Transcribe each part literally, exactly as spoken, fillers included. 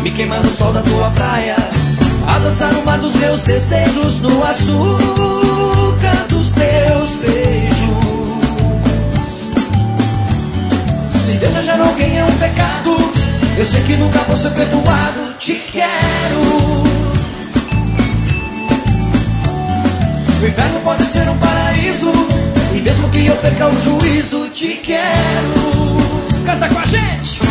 me queima no sol da tua praia, adoçar o mar dos meus desejos, no açúcar dos teus beijos. Se desejar alguém é um pecado, eu sei que nunca vou ser perdoado. Te quero. O inferno pode ser um paraíso, e mesmo que eu perca o juízo, te quero. Canta com a gente.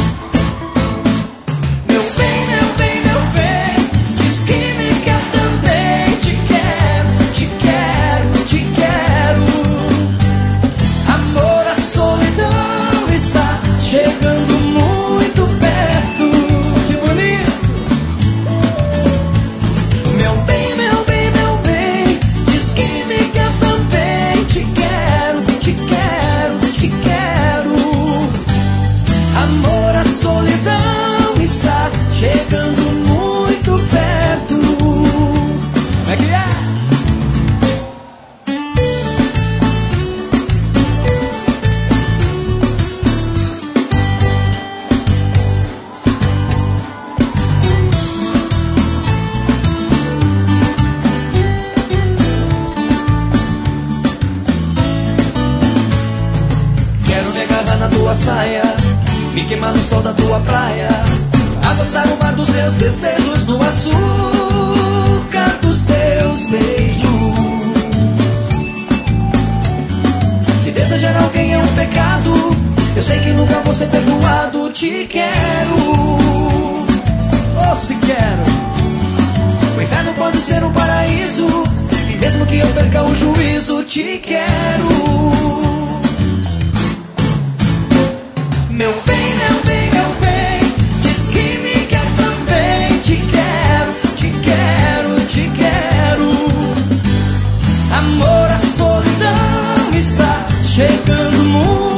Meu bem, meu bem, meu bem, diz que me quer também. Te quero, te quero, te quero. Amor, a solidão está chegando muito perto. Que bonito. Meu bem, meu bem, meu bem, diz que me quer também. Te quero, te quero, te quero. Amor, a solidão está chegando muito perto. Como é que é? Quero me agarrar na tua saia, me queimar no sol da tua praia, adoçar o mar dos meus desejos, no açúcar dos teus beijos. Se desejar alguém é um pecado, eu sei que nunca vou ser perdoado. Te quero, oh se quero. O inferno pode ser um paraíso, e mesmo que eu perca o juízo, te quero. Meu bem, meu bem, meu bem, diz que me quer também. Te quero, te quero, te quero. Amor, a solidão está chegando muito